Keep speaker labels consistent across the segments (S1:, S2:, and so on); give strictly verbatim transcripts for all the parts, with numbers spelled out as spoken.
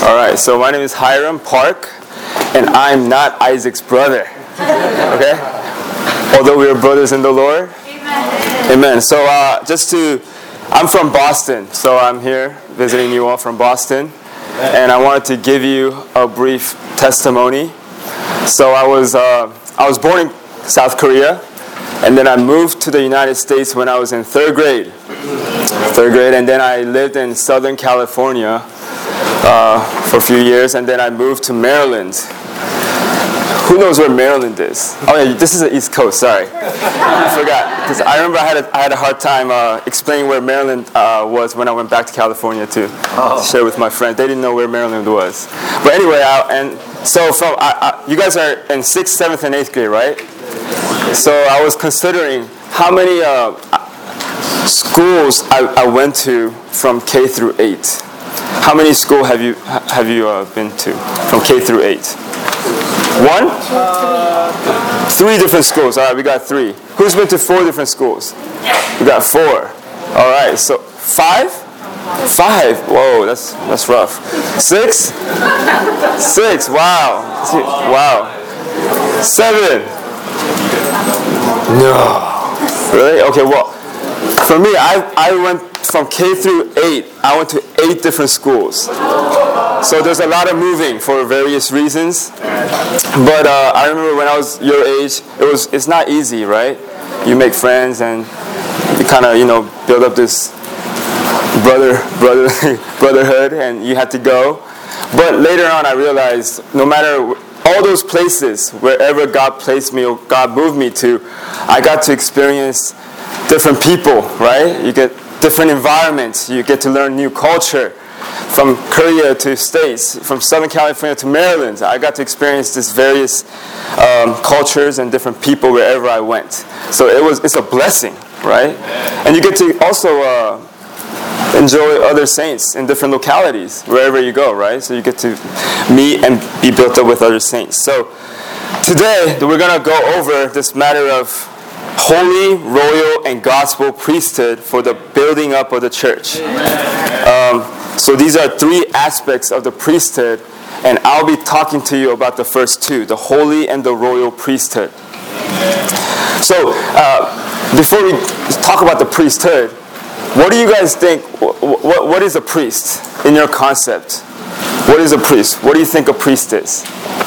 S1: All right, so my name is Hiram Park, and I'm not Isaac's brother. Okay? Although we are brothers in the Lord. Amen. Amen. So uh, just to, I'm from Boston, so I'm here visiting you all from Boston. And I wanted to give you a brief testimony. So I was uh, I was born in South Korea, and then I moved to the United States when I was in third grade. Third grade, and then I lived in Southern California uh, for a few years, and then I moved to Maryland. Who knows where Maryland is? Oh yeah, this is the East Coast. Sorry, I forgot. Because I remember I had a, I had a hard time uh, explaining where Maryland uh, was when I went back to California to, oh. to share with my friends. They didn't know where Maryland was. But anyway, I, and so from I, I, you guys are in sixth, seventh, and eighth grade, right? So I was considering how many uh, schools I, I went to from K through eight. How many schools have you have you uh, been to from K through eight? One? Uh, three different schools. All right, we got three. Who's been to four different schools? We got four. All right, so five? Five. Whoa, that's that's rough. Six? Six. Wow. Wow. Seven. No. Really? Okay, well, for me, I, I went from K through eight. I went to eight different schools. So there's a lot of moving for various reasons. But uh, I remember when I was your age, it was it's not easy, right? You make friends and you kind of, you know, build up this brother brother brotherhood, and you had to go. But later on, I realized no matter all those places, wherever God placed me or God moved me to, I got to experience different people, right? You get different environments. You get to learn new culture. From Korea to States, from Southern California to Maryland, I got to experience these various um, cultures and different people wherever I went. So it was it's a blessing, right? And you get to also uh, enjoy other saints in different localities wherever you go, right? So you get to meet and be built up with other saints. So today we're going to go over this matter of holy, royal, and gospel priesthood for the building up of the church. Um, so these are three aspects of the priesthood, and I'll be talking to you about the first two, the holy and the royal priesthood. So uh, before we talk about the priesthood, what do you guys think, what, what, what is a priest in your concept? What is a priest? What do you think a priest is?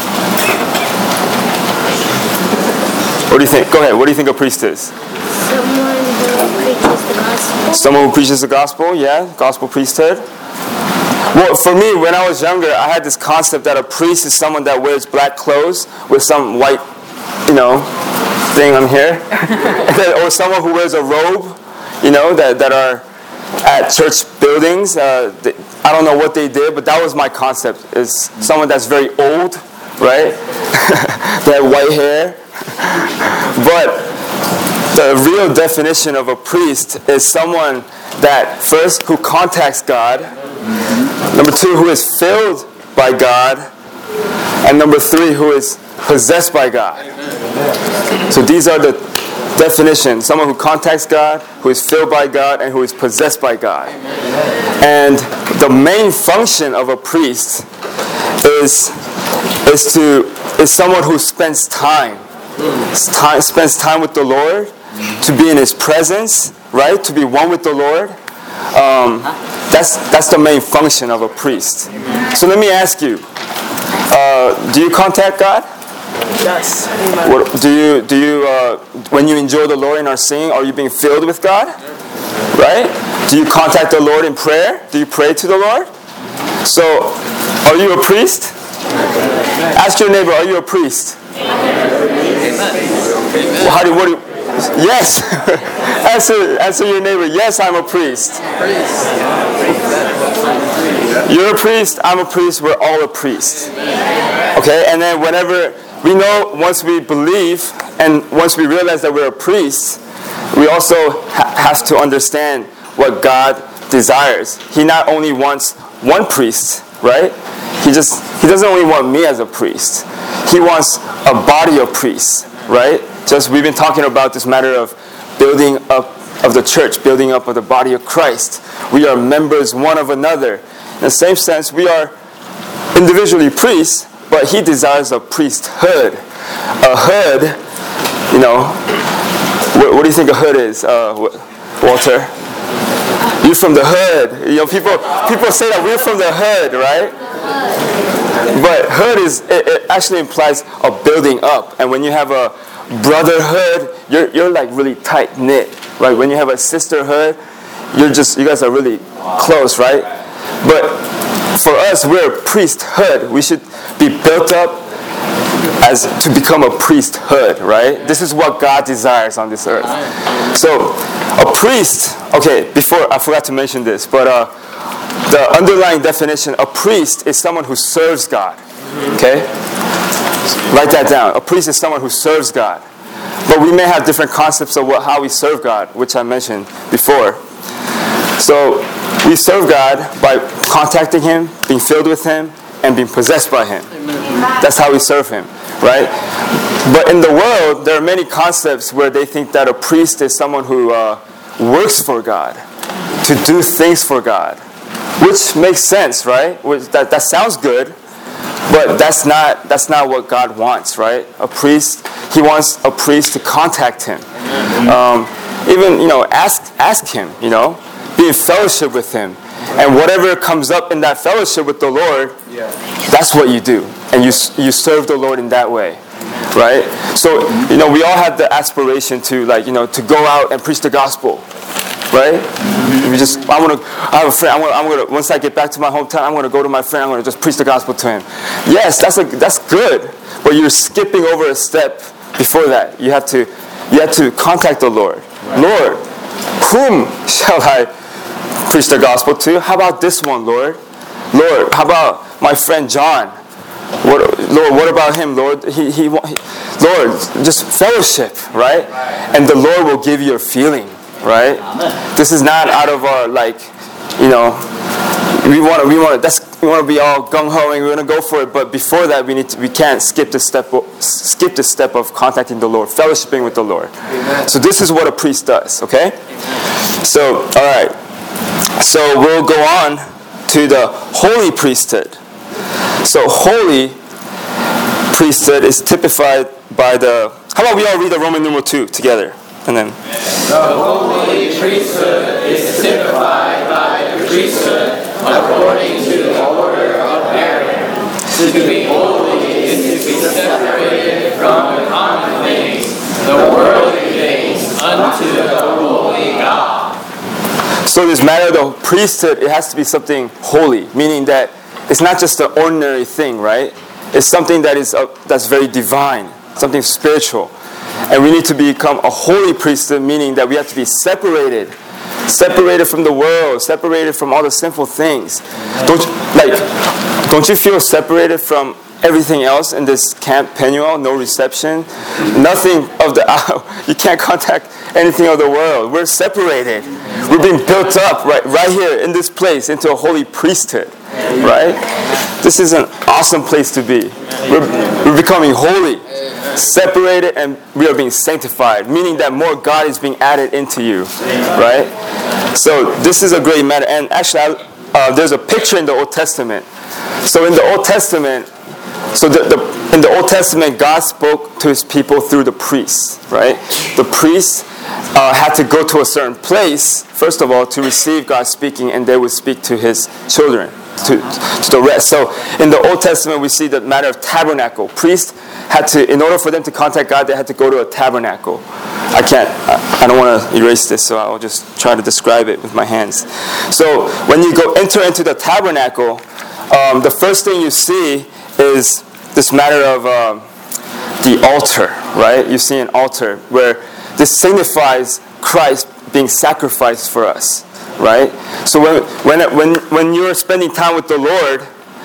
S1: What do you think? Go ahead. What do you think a priest is?
S2: Someone who preaches the gospel.
S1: Someone who preaches the gospel, yeah. Gospel priesthood. Well, for me, when I was younger, I had this concept that a priest is someone that wears black clothes with some white, you know, thing on here. Or someone who wears a robe, you know, that, that are at church buildings. Uh, they, I don't know what they did, but that was my concept, is someone that's very old, right? They have white hair. But the real definition of a priest is someone that, first, who contacts God, number two, who is filled by God, and number three, who is possessed by God. So these are the definitions: someone who contacts God, who is filled by God, and who is possessed by God. And the main function of a priest is is to is someone who spends time. Time, spends time with the Lord, to be in His presence, right? To be one with the Lord. Um, that's that's the main function of a priest. So let me ask you: uh, do you contact God?
S3: Yes.
S1: What, do you do you uh, when you enjoy the Lord and are singing? Are you being filled with God? Right? Do you contact the Lord in prayer? Do you pray to the Lord? So, are you a priest? Ask your neighbor: are you a priest? Well, how do, what do you, yes. answer, answer your neighbor. Yes, I'm a priest. You're a priest. I'm a priest. We're all a priest. Okay, and then whenever we know, once we believe and once we realize that we're a priest, we also ha- have to understand what God desires. He not only wants one priest, right? He just he doesn't only want me as a priest. He wants a body of priests, right? Just we've been talking about this matter of building up of the church, building up of the body of Christ. We are members one of another. In the same sense, we are individually priests, but he desires a priesthood. A hood, you know, what, what do you think a hood is, uh, Walter? You're from the hood. You know, people people say that we're from the hood, right? But hood is, it, it actually implies a building up. And when you have a brotherhood, you're you're like really tight knit, right? When you have a sisterhood, you're just, you guys are really close, right? But for us, we're a priesthood. We should be built up as to become a priesthood, right? This is what God desires on this earth. So, a priest, okay, before, I forgot to mention this, but uh, the underlying definition, a priest is someone who serves God, okay? Write that down. A priest is someone who serves God. But we may have different concepts of what, how we serve God, which I mentioned before. So, we serve God by contacting Him, being filled with Him, and being possessed by Him. That's how we serve Him, right? But in the world, there are many concepts where they think that a priest is someone who uh, works for God, to do things for God, which makes sense, right? Which, that that sounds good, but that's not that's not what God wants, right? A priest, He wants a priest to contact Him, um, even you know ask ask Him, you know, be in fellowship with Him. And whatever comes up in that fellowship with the Lord, yeah. that's what you do. And you you serve the Lord in that way, right? So, you know, we all have the aspiration to, like, you know, to go out and preach the gospel, right? Mm-hmm. We just, I want to, I have a friend, I'm gonna, I'm gonna, once I get back to my hometown, I'm going to go to my friend, I'm going to just preach the gospel to him. Yes, that's a, that's good, but you're skipping over a step before that. You have to, you have to contact the Lord. Right. Lord, whom shall I preach the gospel to? How about this one, Lord? Lord, how about my friend John? What, Lord, what about him, Lord? He, he, he, Lord, just fellowship, right? And the Lord will give you a feeling, right? This is not out of our, like, you know, we want to, we want to, that's, we want to be all gung ho and we're going to go for it. But before that, we need to, we can't skip the step, skip the step of contacting the Lord, fellowshipping with the Lord. Amen. So this is what a priest does, okay? So, all right. So we'll go on to the holy priesthood. So holy priesthood is typified by the, how about we all read the Roman numeral two together? And then.
S3: The holy priesthood is typified by the priesthood according to the order of Aaron. To be holy is to be separated from the common things, the worldly things, unto the holy God.
S1: So this matter of the priesthood, it has to be something holy, meaning that it's not just an ordinary thing, right? It's something that is uh, that's very divine, something spiritual. And we need to become a holy priesthood, meaning that we have to be separated, separated from the world, separated from all the sinful things. Don't you, like, don't you feel separated from everything else in this Camp Penuel? No reception, nothing of the you can't contact anything of the world. We're separated. We're being built up right, right here in this place into a holy priesthood, right? This is an awesome place to be. We're, we're becoming holy, separated, and we are being sanctified, meaning that more God is being added into you, right? So this is a great matter. And actually, uh, there's a picture in the Old Testament. So in the Old Testament, so the, the, in the Old Testament, God spoke to His people through the priests, right? The priests uh, had to go to a certain place, first of all, to receive God speaking, and they would speak to His children, to, to the rest. So in the Old Testament, we see the matter of tabernacle. Priests had to, in order for them to contact God, they had to go to a tabernacle. I can't, I, I don't want to erase this, so I'll just try to describe it with my hands. So when you go enter into the tabernacle, um, the first thing you see is this matter of um, the altar, right? You see an altar where this signifies Christ being sacrificed for us, right? So when when when when you're spending time with the Lord,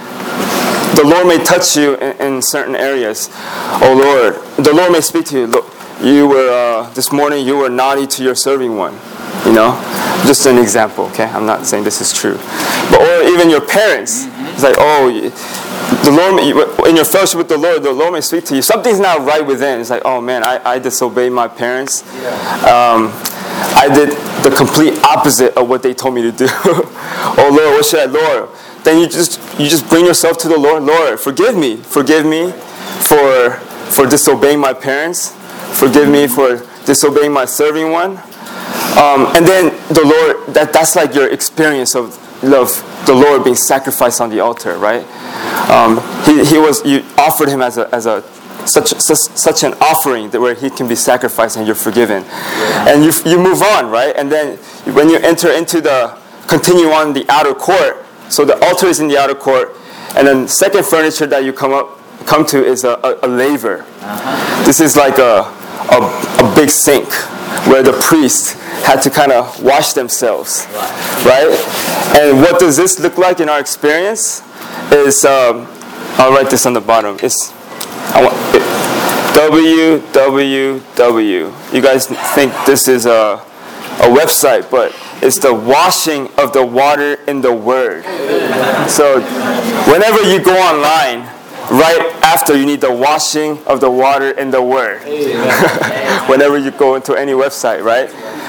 S1: the Lord may touch you in, in certain areas. Oh Lord, the Lord may speak to you. Look, you were uh, this morning you were naughty to your serving one. You know, just an example. Okay, I'm not saying this is true, but or even your parents. It's like, oh, the Lord, in your fellowship with the Lord, the Lord may speak to you. Something's not right within. It's like, oh man, I, I disobeyed my parents. Um, I did the complete opposite of what they told me to do. Oh Lord, what should I, Lord? then you just you just bring yourself to the Lord. Lord, forgive me, forgive me for for disobeying my parents. Forgive me for disobeying my serving one. Um, and then the Lord, that, that's like your experience of love, the Lord being sacrificed on the altar, right? Um, he, he was, you offered him as a, as a such, such such an offering that where he can be sacrificed and you're forgiven. And you you move on, right? And then when you enter into the, continue on the outer court, so the altar is in the outer court, and then second furniture that you come up come to is a, a, a laver. Uh-huh. This is like a, a a big sink where the priest had to kind of wash themselves, right? And what does this look like in our experience? Is um, I'll write this on the bottom. It's I want it, W W W. You guys think this is a a website, but it's the washing of the water in the Word. So whenever you go online, right after you need the washing of the water in the Word. Whenever you go into any website, right?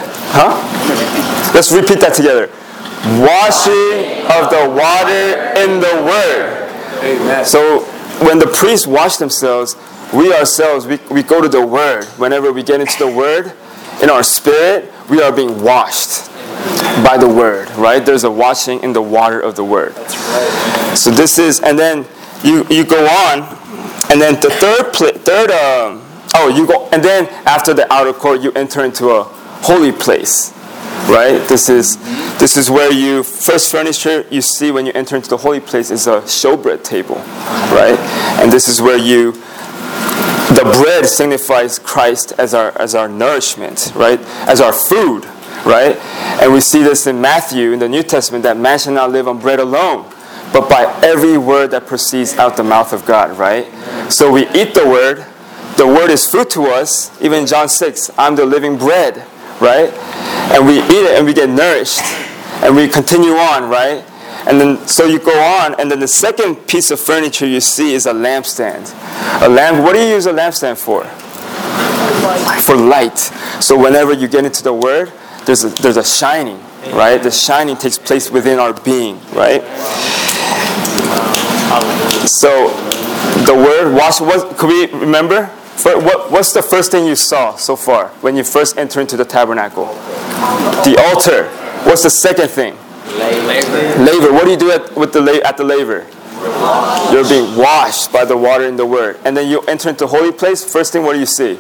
S1: Huh? Let's repeat that together. Washing of the water in the Word. Amen. So when the priests wash themselves, we ourselves, we, we go to the Word. Whenever we get into the Word, in our spirit, we are being washed by the Word, right? There's a washing in the water of the Word. So this is, and then you you go on, and then the third, pla- third um, oh, you go, and then after the outer court, you enter into a holy place, right? This is this is where you, first furniture you see when you enter into the holy place is a showbread table, right? And this is where you, the bread signifies Christ as our as our nourishment, right? As our food, right? And we see this in Matthew in the New Testament, that man shall not live on bread alone, but by every word that proceeds out the mouth of God, right? So we eat the Word. The Word is food to us. Even in John six, I'm the living bread, right? And we eat it and we get nourished. And we continue on, right? And then, so you go on, and then the second piece of furniture you see is a lampstand. A lamp, what do you use a lampstand for? For light. So whenever you get into the Word, there's a, there's a shining, right? The shining takes place within our being, right? So the Word, wash, what, could we remember? For, what, what's the first thing you saw so far when you first enter into the tabernacle? The altar. What's the second thing? Laver. Laver. What do you do at, with the, at the laver? You're being washed by the water in the Word. And then you enter into the holy place. First thing, what do you see?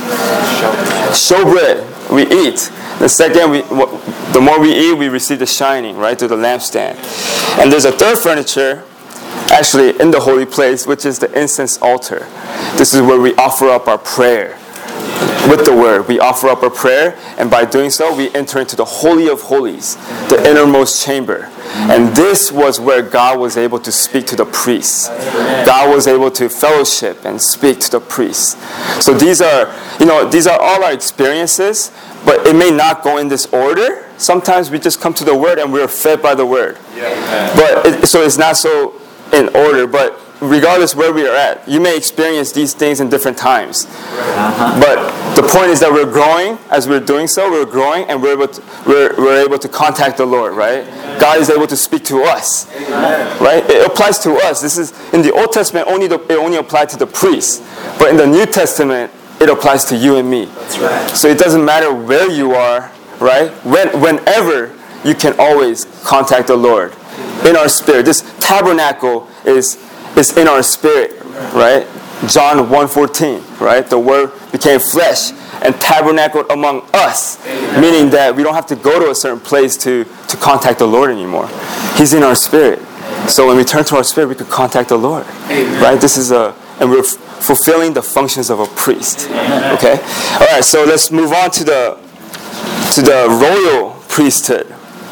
S1: Showbread. We eat. The second, we, the more we eat, we receive the shining, right, through the lampstand. And there's a third furniture, actually, in the holy place, which is the incense altar. This is where we offer up our prayer with the Word. We offer up our prayer, and by doing so, we enter into the Holy of Holies, the innermost chamber. And this was where God was able to speak to the priests. God was able to fellowship and speak to the priests. So these are, you know, these are all our experiences, but it may not go in this order. Sometimes we just come to the Word and we're fed by the Word. But it, so it's not so in order, but regardless where we are at, you may experience these things in different times. Uh-huh. But the point is that we're growing. As we're doing so, we're growing, and we're able to, we're, we're able to contact the Lord, right? Amen. God is able to speak to us, Amen. Right? It applies to us. This is in the Old Testament, only the, it only applied to the priests, but in the New Testament, it applies to you and me. That's right. So it doesn't matter where you are, right? When, whenever, you can always contact the Lord in our spirit. This tabernacle is is in our spirit, right? John one fourteen, right? The Word became flesh and tabernacled among us, Amen. Meaning that we don't have to go to a certain place to, to contact the Lord anymore. He's in our spirit. So when we turn to our spirit, we can contact the Lord, Amen. Right? This is a, and we're f- fulfilling the functions of a priest, Amen. Okay? All right, so let's move on to the to the royal priesthood.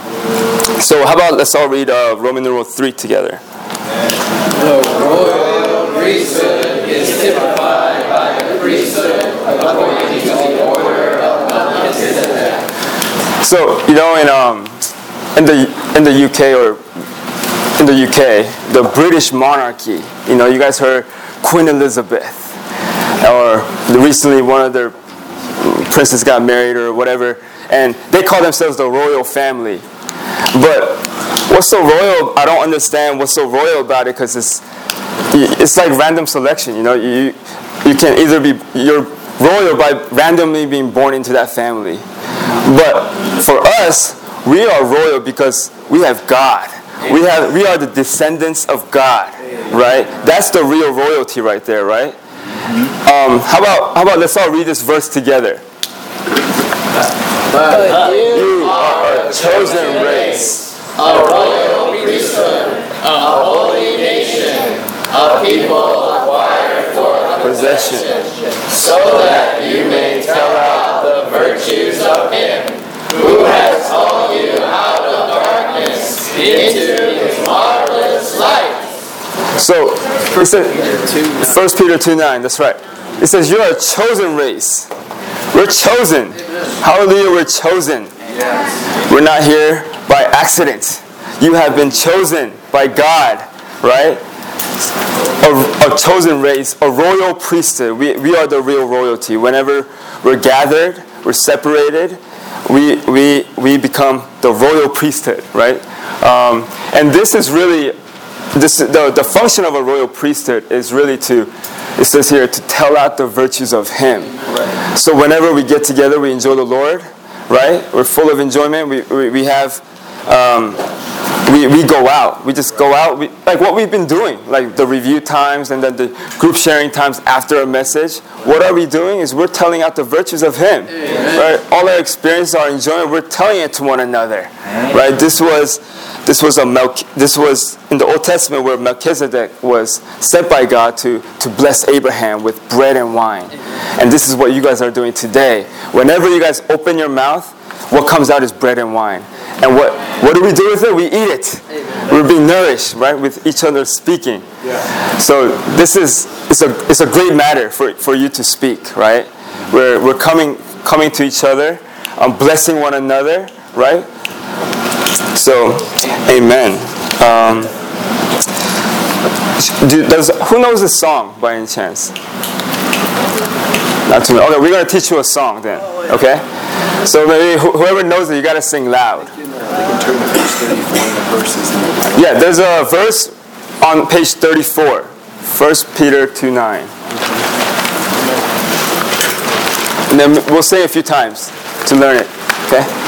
S1: So how about let's all read uh, Roman numeral three together.
S3: The royal priesthood is typified by the priesthood according to the order of Melchizedek.
S1: So, you know, in um, in the in the U K or in the U K, the British monarchy, you know, you guys heard Queen Elizabeth, or recently one of their princes got married or whatever, and they call themselves the royal family. But what's so royal? I don't understand what's so royal about it because it's it's like random selection. You know, you you can either be you're royal by randomly being born into that family, but for us, we are royal because we have God. We have we are the descendants of God, right? That's the real royalty right there, right? Um, how about how about let's all read this verse together.
S3: But
S1: You are a chosen race,
S3: a royal priesthood, a holy nation, a people acquired for a
S1: possession,
S3: so that you may tell out the virtues of Him who has called you out of darkness into His marvelous light.
S1: So, it says, First Peter two nine, that's right. It says, you're a chosen race. We're chosen. Hallelujah, we're chosen. We're not here by accident. You have been chosen by God, right? A, a chosen race, a royal priesthood. We, we are the real royalty. Whenever we're gathered, we're separated, we, we, we become the royal priesthood, right? Um, and this is really, this, the, the function of a royal priesthood is really to, it says here, to tell out the virtues of Him. Right. So whenever we get together, we enjoy the Lord, right? We're full of enjoyment. We, we, we have, um, we, we go out. We just go out. We, like what we've been doing, like the review times and then the group sharing times after a message. What are we doing is we're telling out the virtues of Him, Amen. Right? All our experience, our enjoyment, we're telling it to one another, Amen. Right? This was, this was a Melch- this was in the Old Testament where Melchizedek was sent by God to, to bless Abraham with bread and wine. And this is what you guys are doing today. Whenever you guys open your mouth, what comes out is bread and wine. And what, what do we do with it? We eat it. We're being nourished, right, with each other speaking. Yeah. So this is it's a it's a great matter for, for you to speak, right? We're we're coming coming to each other, um, blessing one another, right? So, amen. Um, do, does who knows this song by any chance? Not too much. Okay, we're gonna teach you a song then. Okay. So maybe wh- whoever knows it, you gotta sing loud. Yeah, there's a verse on page thirty-four, First Peter two nine. And then we'll say it a few times to learn it. Okay?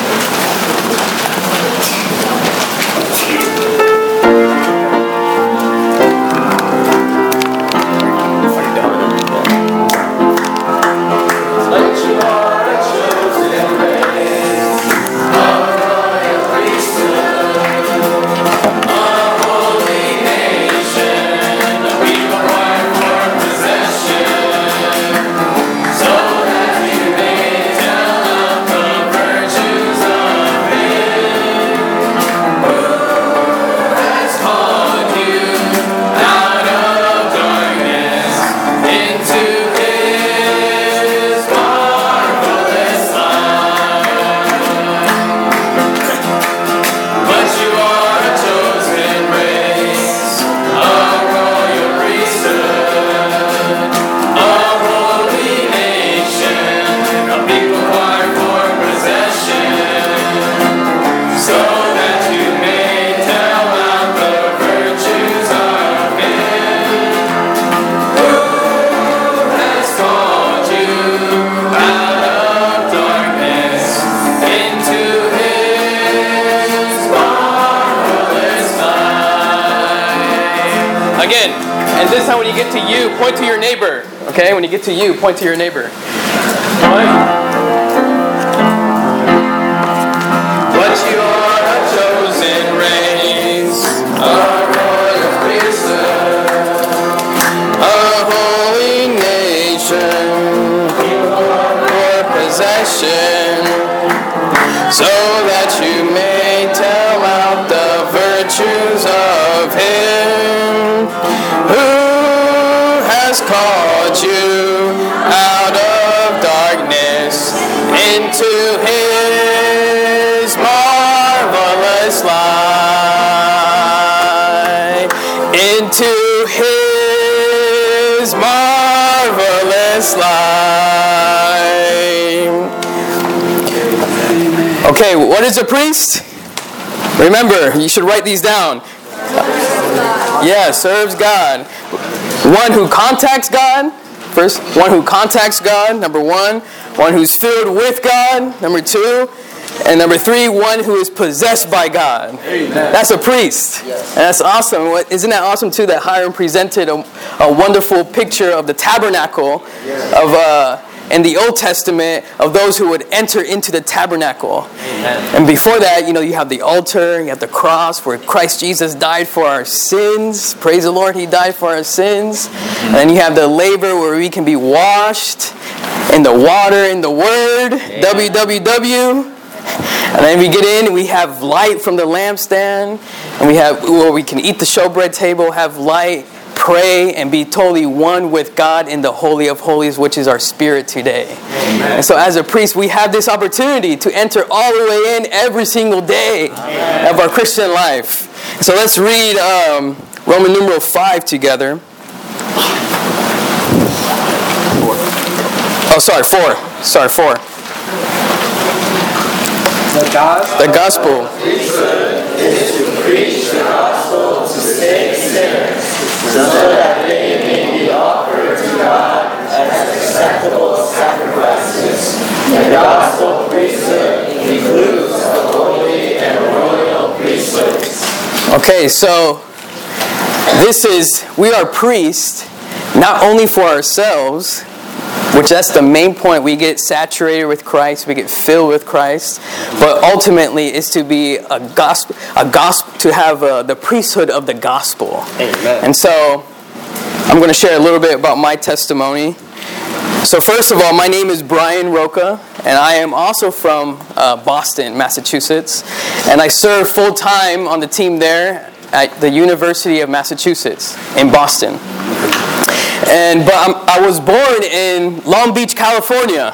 S4: Again, and this time when you get to you, point to your neighbor. Okay, when you get to you, point to your neighbor. One. But you are a chosen race, a royal priesthood, a holy nation, for possession, so that you may tell out the virtues of Him who has called you out of darkness into His marvelous light, into His marvelous light. Okay, what is a priest? Remember, you should write these down. Yeah, serves God. One who contacts God. First, one who contacts God, number one. One who's filled with God, number two. And number three, one who is possessed by God. Amen. That's a priest. Yes. And that's awesome. Isn't that awesome too that Hiram presented a, a wonderful picture of the tabernacle yes. of uh, in the Old Testament of those who would enter into the tabernacle. Amen. And before that, you know, you have the altar, you have the cross where Christ Jesus died for our sins. Praise the Lord, He died for our sins. And then you have the laver where we can be washed in the water, in the Word, Amen. W W W. And then we get in and we have light from the lampstand. And we have, well, we can eat the showbread table, have light, pray, and be totally one with God in the Holy of Holies, which is our spirit today. Amen. And so as a priest, we have this opportunity to enter all the way in every single day Amen. Of our Christian life. So let's read um, Roman numeral five together. Oh, sorry, four. Sorry, four.
S3: The gospel,
S4: the gospel.
S3: is to preach the gospel to save sinners, so that they may be offered to God as acceptable sacrifices. The gospel priesthood includes the holy and royal priesthood.
S4: Okay, so this is, we are priests not only for ourselves, which that's the main point. We get saturated with Christ, we get filled with Christ, but ultimately is to be a gospel, a gospel to have uh, the priesthood of the gospel. Amen. And so I'm going to share a little bit about my testimony. So first of all, my name is Brian Roca, and I am also from uh, Boston, Massachusetts, and I serve full time on the team there at the University of Massachusetts in Boston. And but I'm, I was born in Long Beach, California.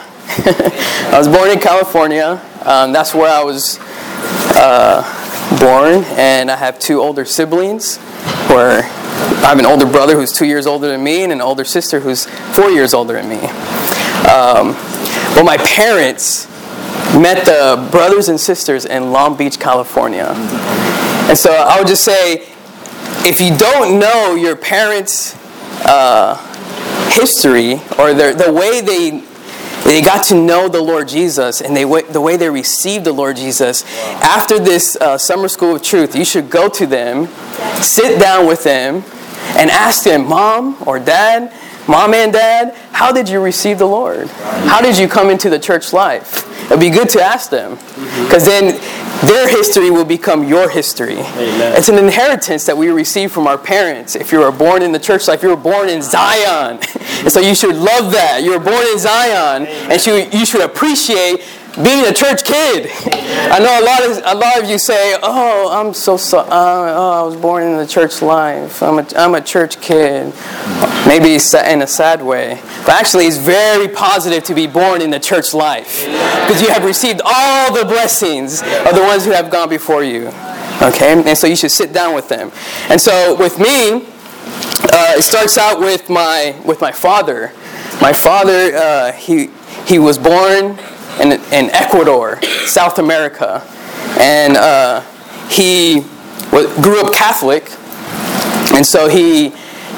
S4: I was born in California. Um, that's where I was uh, born, and I have two older siblings. Where I have an older brother who's two years older than me, and an older sister who's four years older than me. Um, well, my parents met the brothers and sisters in Long Beach, California, and so I would just say, if you don't know your parents' Uh, history or the the way they they got to know the Lord Jesus and they the way they received the Lord Jesus after this uh, summer school of truth, you should go to them, sit down with them, and ask them, Mom or Dad, Mom and Dad, how did you receive the Lord? How did you come into the church life? It'd be good to ask them, because then their history will become your history. Amen. It's an inheritance that we receive from our parents. If you were born in the church life, you were born in Zion. And so you should love that. You were born in Zion, and you should appreciate being a church kid. I know a lot of a lot of you say, "Oh, I'm so so. Uh, oh, I was born in the church life. I'm a I'm a church kid." Maybe in a sad way, but actually, it's very positive to be born in the church life because you have received all the blessings of the ones who have gone before you. Okay, and so you should sit down with them. And so with me, uh, it starts out with my with my father. My father, uh, he he was born in, in Ecuador, South America, and uh, he w- grew up Catholic, and so he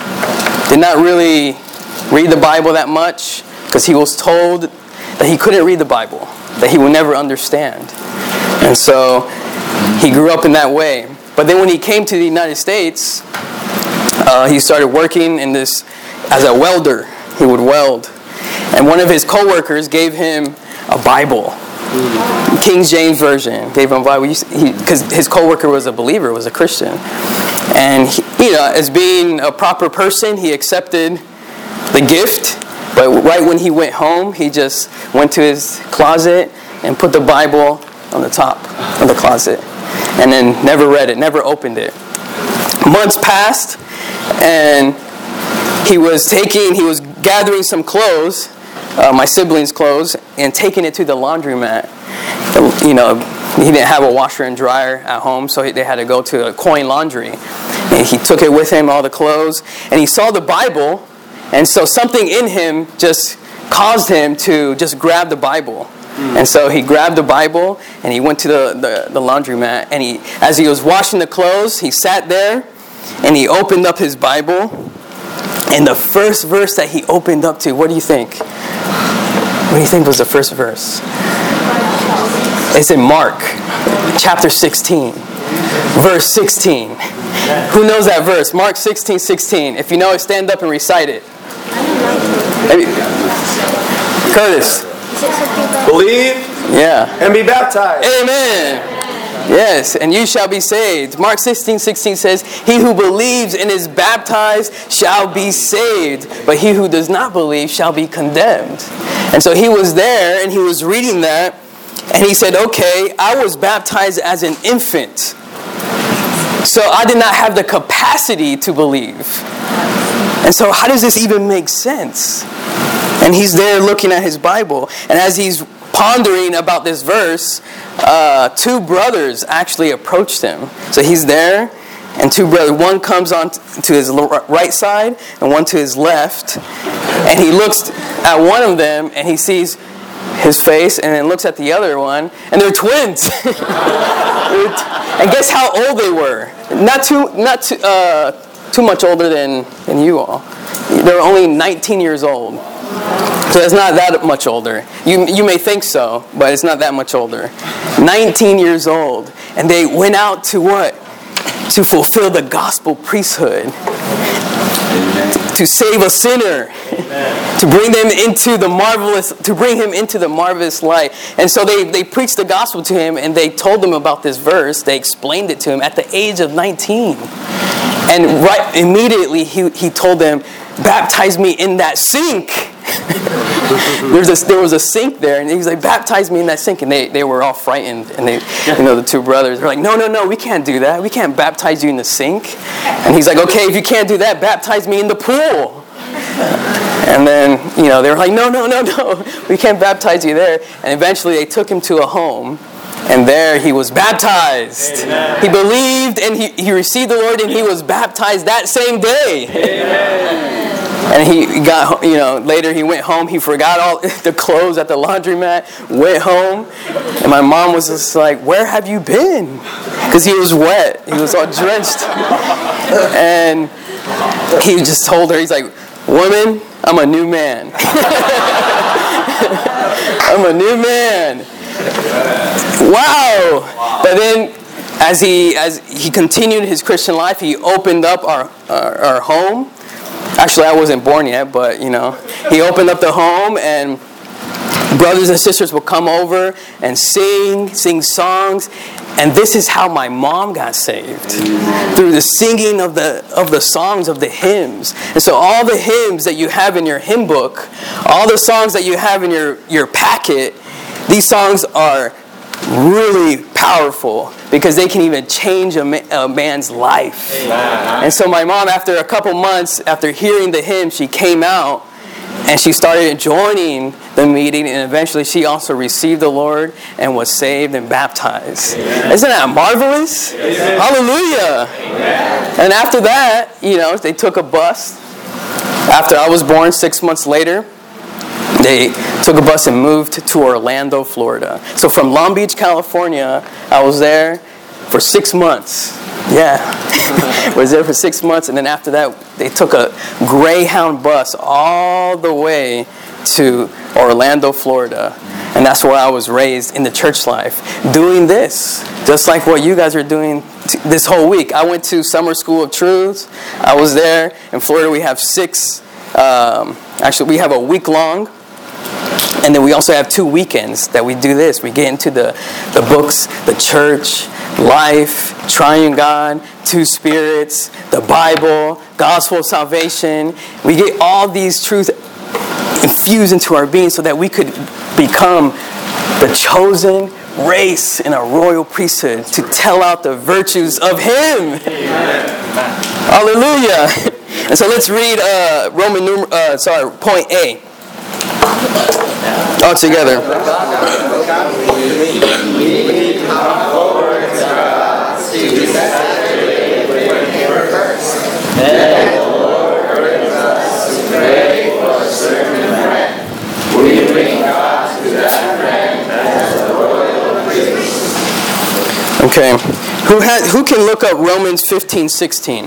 S4: did not really read the Bible that much because he was told that he couldn't read the Bible, that he would never understand, and so he grew up in that way. But then when he came to the United States, uh, he started working in this as a welder. He would weld, and one of his co-workers gave him a Bible, King James Version. Gave him a Bible because his co-worker was a believer, was a Christian, and he, you know, as being a proper person, he accepted the gift. But right when he went home, he just went to his closet and put the Bible on the top of the closet, and then never read it, never opened it. Months passed, and he was taking, he was gathering some clothes, uh, my siblings' clothes, and taking it to the laundromat. You know, he didn't have a washer and dryer at home, so they had to go to a coin laundry. And he took it with him, all the clothes, and he saw the Bible, and so something in him just caused him to just grab the Bible. And so he grabbed the Bible and he went to the, the, the laundromat. And he, as he was washing the clothes, he sat there and he opened up his Bible. And the first verse that he opened up to, what do you think? What do you think was the first verse? It's in Mark chapter sixteen, verse sixteen. Who knows that verse? Mark sixteen, sixteen. If you know it, stand up and recite it. Curtis.
S5: Believe
S4: Yeah.
S5: and be baptized.
S4: Amen. Yes, and you shall be saved. Mark sixteen, sixteen says, he who believes and is baptized shall be saved, but he who does not believe shall be condemned. And so he was there and he was reading that, and he said, okay, I was baptized as an infant, so I did not have the capacity to believe. And so how does this even make sense? And he's there looking at his Bible, and as he's pondering about this verse, uh, two brothers actually approached him. So he's there, and two brothers, one comes on t- to his right side and one to his left, and he looks at one of them and he sees his face, and then looks at the other one, and they're twins. And guess how old they were? Not too, not too, uh, too much older than, than you all. They're only nineteen years old. So it's not that much older. You you may think so, but it's not that much older. nineteen years old. And they went out to what? To fulfill the gospel priesthood. Amen. To save a sinner. Amen. To bring them into the marvelous, to bring him into the marvelous light. And so they, they preached the gospel to him, and they told him about this verse. They explained it to him at the age of nineteen. And right immediately he, he told them, baptize me in that sink. There's a, there was a sink there, and he was like, baptize me in that sink. And they, they were all frightened. And they, you know, the two brothers were like, no, no, no, we can't do that. We can't baptize you in the sink. And he's like, okay, if you can't do that, baptize me in the pool. And then, you know, they were like, no, no, no, no, we can't baptize you there. And eventually they took him to a home. And there he was baptized. Amen. He believed and he, he received the Lord, and he was baptized that same day. Amen. And he got, you know, later he went home. He forgot all the clothes at the laundromat, went home. And my mom was just like, where have you been? Because he was wet. He was all drenched. And he just told her, he's like, woman, I'm a new man. I'm a new man. Wow! But then, as he as he continued his Christian life, he opened up our, our our home. Actually, I wasn't born yet, but you know, he opened up the home, and brothers and sisters would come over and sing, sing songs, and this is how my mom got saved, through the singing of the of the songs of the hymns. And so, all the hymns that you have in your hymn book, all the songs that you have in your your packet. These songs are really powerful because they can even change a, ma- a man's life. Amen. And so my mom, after a couple months, after hearing the hymn, she came out and she started joining the meeting, and eventually she also received the Lord and was saved and baptized. Amen. Isn't that marvelous? Amen. Hallelujah. Amen. And after that, you know, they took a bus. After I was born, six months later, they took a bus and moved to Orlando, Florida. So from Long Beach, California, I was there for six months. Yeah. Was there for six months. And then after that, they took a Greyhound bus all the way to Orlando, Florida. And that's where I was raised in the church life, doing this, just like what you guys are doing t- this whole week. I went to Summer School of Truths. I was there. In Florida, we have six, um, actually, we have a week long. And then we also have two weekends that we do this. We get into the, the books, the church, life, triune God, two spirits, the Bible, gospel of salvation. We get all these truths infused into our being so that we could become the chosen race in a royal priesthood to tell out the virtues of Him. Amen. Hallelujah. And so let's read uh, Roman numer- uh, sorry, point A. All together.
S3: We bring God to that friend
S4: Okay. Who had? Who can look up Romans fifteen sixteen?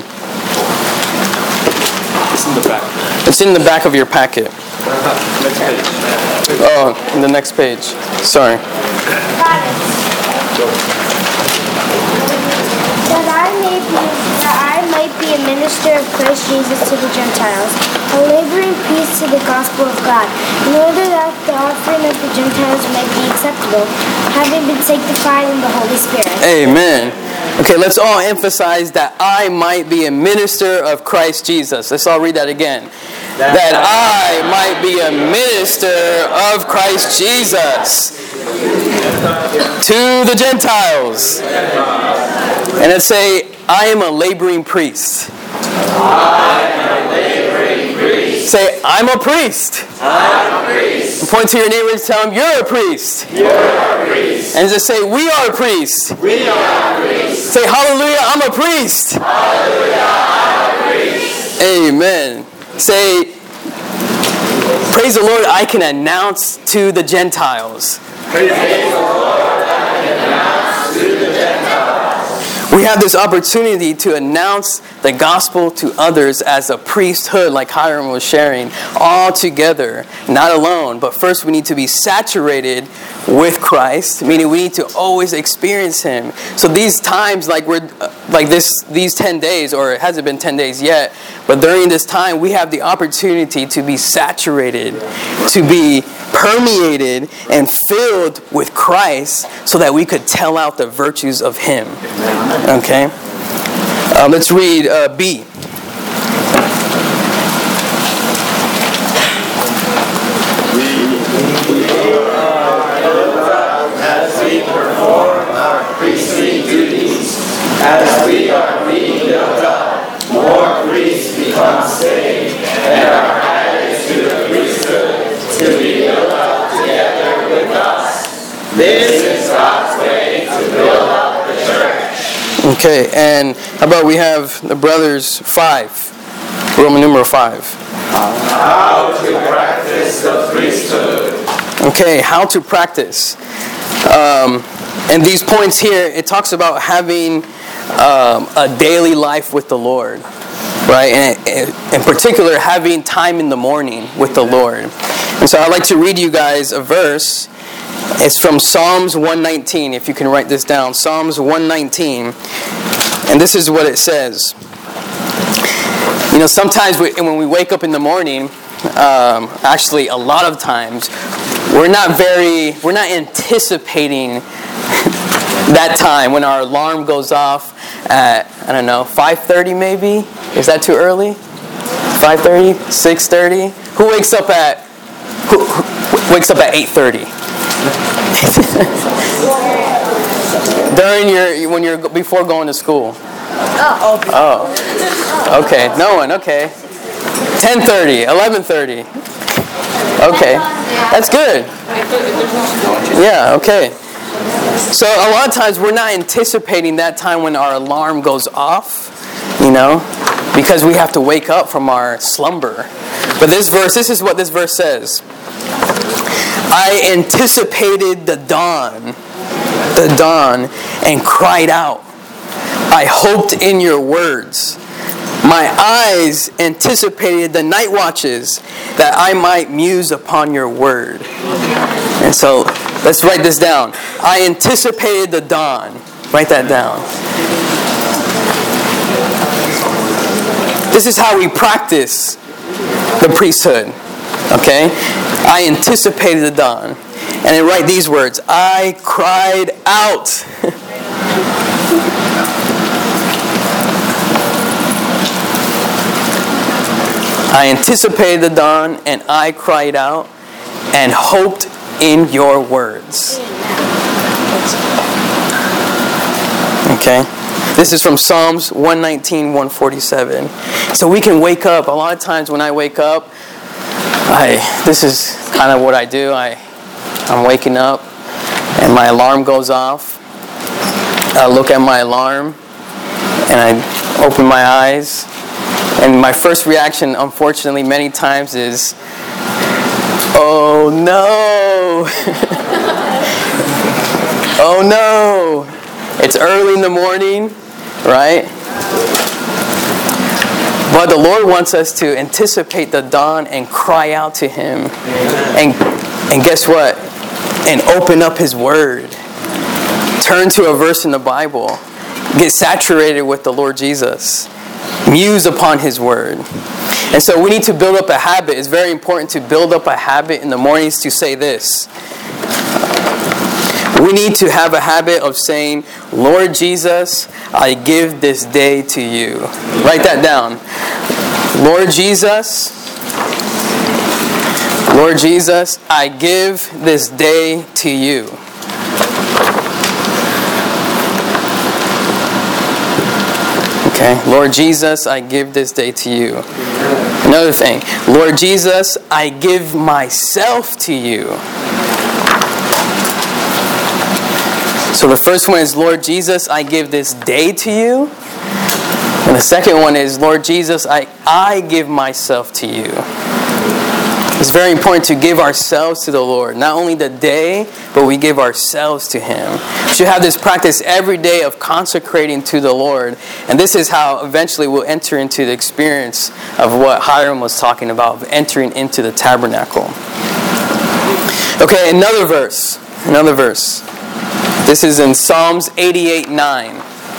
S1: It's in the back.
S4: It's in the back of your packet.
S1: Next page.
S4: Oh, the next page. Sorry.
S2: That I may be that I might be a minister of Christ Jesus to the Gentiles, a laboring priest to the gospel of God, in order that the offering of the Gentiles might be acceptable, having been sanctified in the Holy Spirit.
S4: Amen. Okay, let's all emphasize that I might be a minister of Christ Jesus. Let's all read that again. That I might be a minister of Christ Jesus to the Gentiles. And let's say, I am a laboring priest.
S3: I am a laboring priest.
S4: Say, I'm a priest.
S3: I'm a priest.
S4: Point to your neighbor and tell him, you're a priest.
S3: You're a priest.
S4: And just say, we are priests.
S3: We are priests.
S4: Say, hallelujah, I'm a priest.
S3: Hallelujah, I'm a priest.
S4: Amen. Say, praise the Lord, I can announce to the Gentiles.
S3: Praise the Lord, I can announce to the Gentiles.
S4: We have this opportunity to announce the gospel to others as a priesthood, like Hiram was sharing, all together, not alone. But first we need to be saturated with Christ, meaning we need to always experience Him. So these times, like we're like this, these ten days, or it hasn't been ten days yet, but during this time we have the opportunity to be saturated, to be permeated and filled with Christ, so that we could tell out the virtues of Him. Okay, uh, let's read uh, B.
S3: As we perform our priestly duties, as we are being built up, more priests become saved and are added to the priesthood to be built up together with us. This is God's way to build up the church.
S4: Okay, and how about we have the brothers five, Roman numeral five.
S3: How to practice the priesthood.
S4: Okay, how to practice. Um, and these points here, it talks about having um, a daily life with the Lord, right? And in particular, having time in the morning with the Lord. And so I'd like to read you guys a verse. It's from Psalms one nineteen, if you can write this down. Psalms one nineteen. And this is what it says. You know, sometimes we, when we wake up in the morning, um, actually a lot of times, we're not very, we're not anticipating that time when our alarm goes off at, I don't know, five thirty maybe? Is that too early? five thirty? six thirty? Who wakes up at, who, who wakes up at eight thirty? During your, when you're, before going to school? Oh. Oh. Okay, no one, okay. ten thirty, eleven thirty. Okay, that's good. Yeah, okay. So a lot of times we're not anticipating that time when our alarm goes off, you know, because we have to wake up from our slumber. But this verse, this is what this verse says. I anticipated the dawn, the dawn, and cried out. I hoped in your words. My eyes anticipated the night watches, that I might muse upon your word. And so, let's write this down. I anticipated the dawn. Write that down. This is how we practice the priesthood. Okay? I anticipated the dawn. And then write these words. I cried out. I anticipated the dawn, and I cried out and hoped in your words. Okay? This is from Psalms one nineteen, one forty-seven. So we can wake up. A lot of times when I wake up, I this is kind of what I do. I, I'm waking up, and my alarm goes off. I look at my alarm, and I open my eyes. And my first reaction, unfortunately, many times is, oh no, oh no. It's early in the morning, right? But the Lord wants us to anticipate the dawn and cry out to Him. And, and guess what? And open up His Word. Turn to a verse in the Bible. Get saturated with the Lord Jesus. Muse upon His Word. And so we need to build up a habit. It's very important to build up a habit in the mornings to say this. We need to have a habit of saying, Lord Jesus, I give this day to you. Write that down. Lord Jesus, Lord Jesus, I give this day to you. Okay, Lord Jesus, I give this day to you. Another thing, Lord Jesus, I give myself to you. So the first one is, Lord Jesus, I give this day to you. And the second one is, Lord Jesus, I, I give myself to you. It's very important to give ourselves to the Lord. Not only the day, but we give ourselves to Him. We should have this practice every day of consecrating to the Lord. And this is how eventually we'll enter into the experience of what Hiram was talking about, of entering into the tabernacle. Okay, another verse. Another verse. This is in Psalms eighty-eight nine.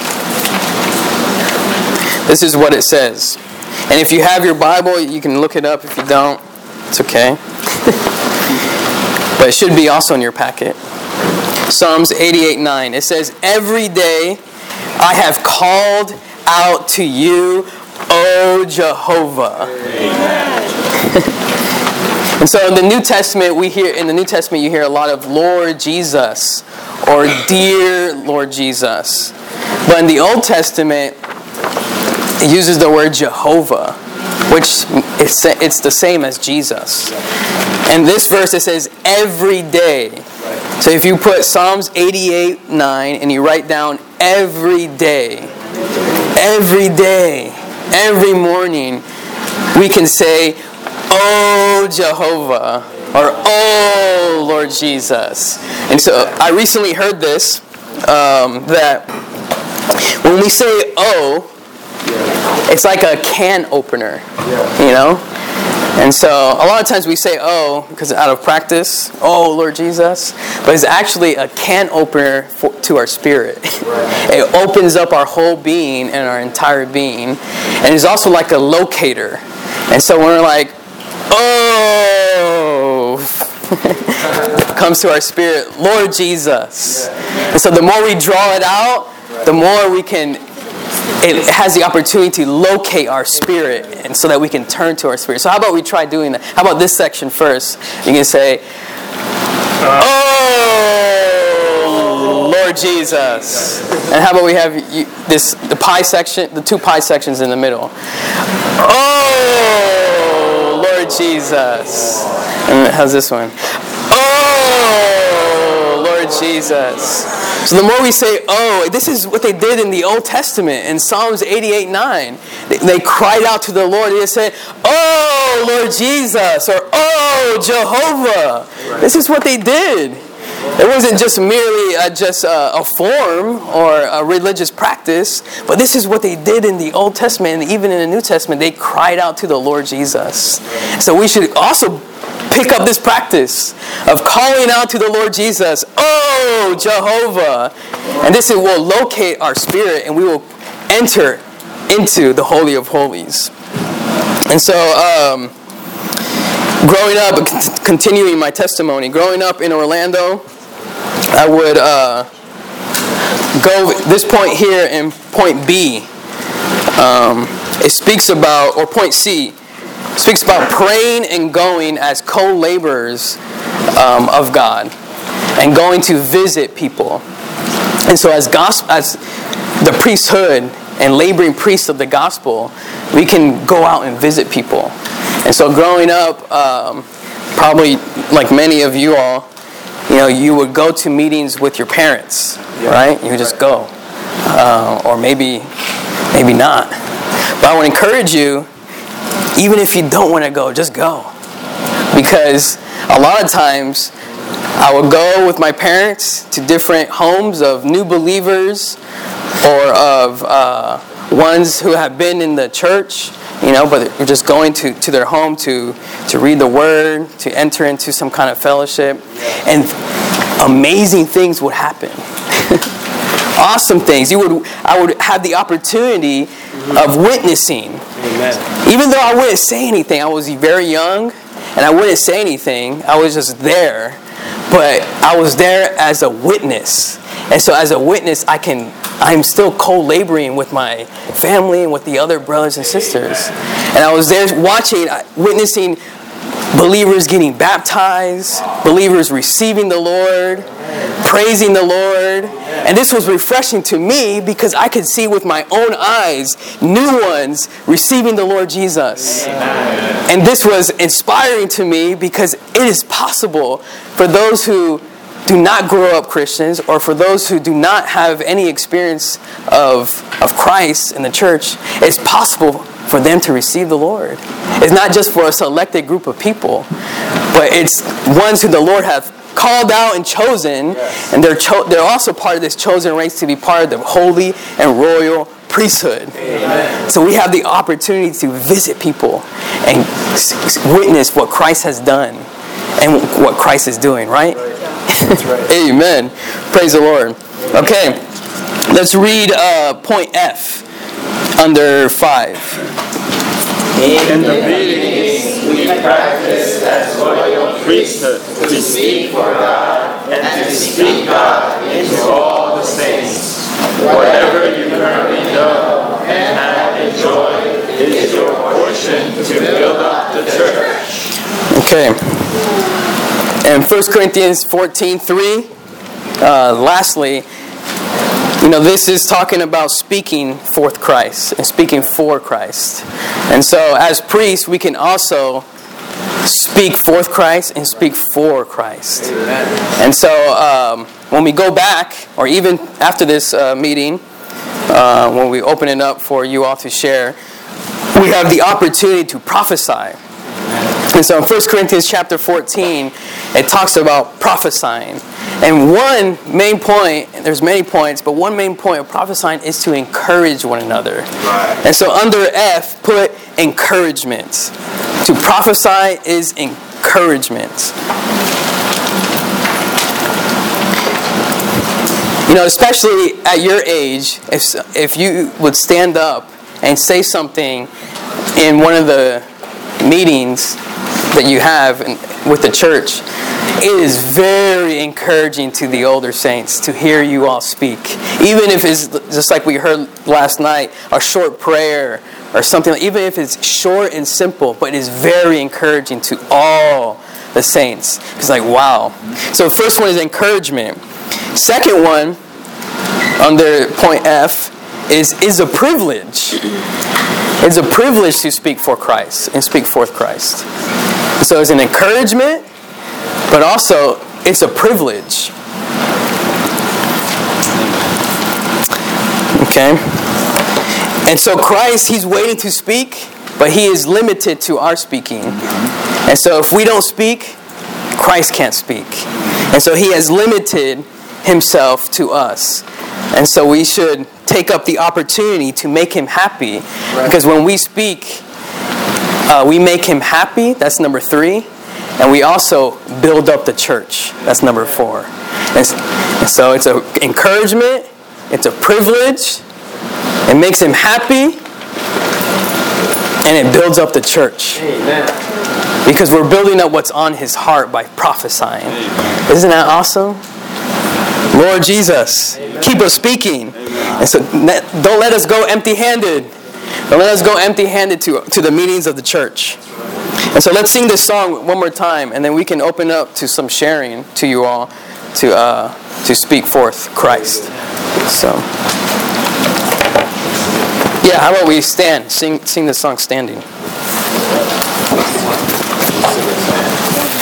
S4: This is what it says. And if you have your Bible, you can look it up. If you don't, it's okay. But it should be also in your packet. Psalms eighty-eight nine. It says, every day I have called out to you, O Jehovah. And so in the New Testament, we hear in the New Testament you hear a lot of Lord Jesus or dear Lord Jesus. But in the Old Testament, it uses the word Jehovah, which is it's the same as Jesus. And this verse, it says every day. So if you put Psalms eighty-eight nine and you write down every day, every day, every morning, we can say, Oh Jehovah, or Oh Lord Jesus. And so I recently heard this, um, that when we say Oh, it's like a can opener, you know? And so a lot of times we say oh because out of practice, oh Lord Jesus, but it's actually a can opener for, to our spirit. It opens up our whole being and our entire being. And it's also like a locator. And so when we're like, oh, comes to our spirit, Lord Jesus. And so the more we draw it out, the more we can, it has the opportunity to locate our spirit, and so that we can turn to our spirit. So how about we try doing that? How about this section first? You can say, oh, Lord Jesus. And how about we have you, this the pie section, the two pie sections in the middle. Oh, Lord Jesus. And how's this one? Oh, Lord Jesus. So the more we say, oh, this is what they did in the Old Testament. In Psalms eighty-eight nine, they, they cried out to the Lord. They said, oh, Lord Jesus, or oh, Jehovah. Right. This is what they did. It wasn't just merely a, just a, a form or a religious practice, but this is what they did in the Old Testament, and even in the New Testament. They cried out to the Lord Jesus. So we should also pick up this practice of calling out to the Lord Jesus, oh, Jehovah. And this will locate our spirit, and we will enter into the Holy of Holies. And so, um, growing up, continuing my testimony, growing up in Orlando, I would uh, go this point here in point B. Um, it speaks about, or point C, speaks about praying and going as co-laborers um, of God and going to visit people. And so as gospel, as the priesthood and laboring priests of the gospel, we can go out and visit people. And so growing up, um, probably like many of you all, you know, you would go to meetings with your parents, right? You would just go. Uh, or maybe, maybe not. But I would encourage you, even if you don't want to go, just go. Because a lot of times, I would go with my parents to different homes of new believers or of uh, ones who have been in the church, you know, but we're just going to, to their home to, to read the Word, to enter into some kind of fellowship. And amazing things would happen. Awesome things. You would, I would have the opportunity of witnessing.
S5: Amen.
S4: Even though I wouldn't say anything, I was very young, and I wouldn't say anything. I was just there, but I was there as a witness. And so, as a witness, I can. I'm still co-laboring with my family and with the other brothers and sisters. And I was there watching, witnessing believers getting baptized, believers receiving the Lord, praising the Lord. And this was refreshing to me because I could see with my own eyes new ones receiving the Lord Jesus. And this was inspiring to me because it is possible for those who do not grow up Christians, or for those who do not have any experience of, of Christ in the church, it's possible for them to receive the Lord. It's not just for a selected group of people, but it's ones who the Lord hath called out and chosen, and they're cho- they're also part of this chosen race to be part of the holy and royal priesthood. Amen. So we have the opportunity to visit people and s- witness what Christ has done and what Christ is doing, right?
S5: That's right.
S4: Amen. Praise the Lord. Okay, let's read uh, point F under five.
S3: In the meetings, we practice as royal priesthood to speak for God and to speak God into all the saints. Whatever you currently know and have enjoyed is your portion to build up the church.
S4: Okay. And First Corinthians fourteen three, uh, lastly, you know, this is talking about speaking forth Christ and speaking for Christ. And so as priests, we can also speak forth Christ and speak for Christ. Amen. And so um, when we go back, or even after this uh, meeting, uh, when we open it up for you all to share, we have the opportunity to prophesy. And so in First Corinthians chapter fourteen, it talks about prophesying. And one main point, there's many points, but one main point of prophesying is to encourage one another. Right. And so under F, put encouragement. To prophesy is encouragement. You know, especially at your age, if if you would stand up and say something in one of the meetings that you have in, with the church, it is very encouraging to the older saints to hear you all speak. Even if it's just like we heard last night, a short prayer or something, even if it's short and simple, but it is very encouraging to all the saints. It's like, wow. So the first one is encouragement. Second one, under point F, is is a privilege. It's a privilege to speak for Christ and speak forth Christ. So it's an encouragement, but also it's a privilege. Okay? And so Christ, He's waiting to speak, but He is limited to our speaking. And so if we don't speak, Christ can't speak. And so He has limited Himself to us. And so we should take up the opportunity to make Him happy. Right. Because when we speak, uh, we make Him happy. That's number three. And we also build up the church. That's number four. And so it's an encouragement. It's a privilege. It makes Him happy. And it builds up the church. Amen. Because we're building up what's on His heart by prophesying. Amen. Isn't that awesome? Lord Jesus, amen. Keep us speaking. Amen. And so don't let us go empty-handed. Don't let us go empty-handed to, to the meetings of the church. And so let's sing this song one more time, and then we can open up to some sharing to you all to uh, to speak forth Christ. So, yeah, how about we stand? Sing sing this song standing.